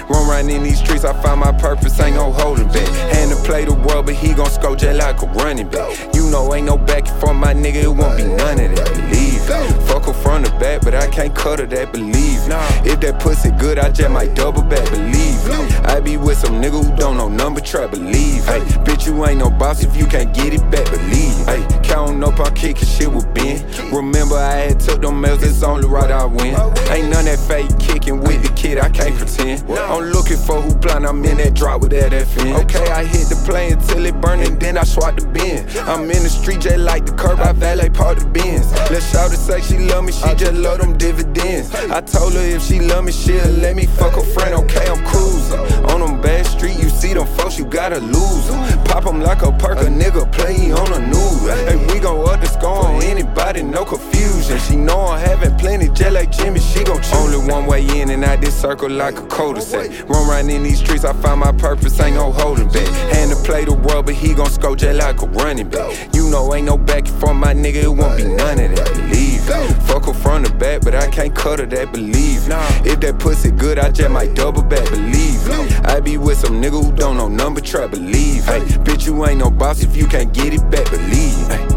Run around in these streets, I find my purpose, ain't no holding back. Hand to play the world, but he gon' score just like a running back. You know ain't no back for my nigga, it won't be none of that, believe. Fuck her from the back, but I can't cut her that, believe. If that pussy good, I just might double back, believe. I be with some nigga who don't know number trap, believe. Ay, bitch, you ain't no boss if you can't get it back, believe. Ay, counting up on kicking shit with Ben. Remember I had took them L's, it's only right I win. Ain't none that fake kicking with the kid, I can't pretend. I'm looking for who blind, I'm in that drop with that FN. Okay, I hit the play until it burn and then I swat the bin. I'm in the street just like the curb, I valet part the bins. Let's shout to say she love me, she just love them dividends. I told her if she love me, she'll let me fuck her friend. Okay, I'm cruising on them bad street, you see them folks, you gotta lose them. Pop them like a perk, a nigga play on the news. Hey, we gon' up the score on anybody, no confusion. She know I'm having plenty, just like Jimmy, she gon' choose. Only one way in and out this circle like a cul-de-sac. Run around in these streets, I find my purpose, ain't no holding back. Hand to play the world, but he gon' score just like a running back. You know ain't no back for my nigga, it won't be none of that, believe. Fuck her from the back, but I can't cut her that, believe. If that pussy good, I just might double back, believe. I be with some nigga who don't know number trap, believe. Ay, bitch, you ain't no boss if you can't get it back, believe. Ay.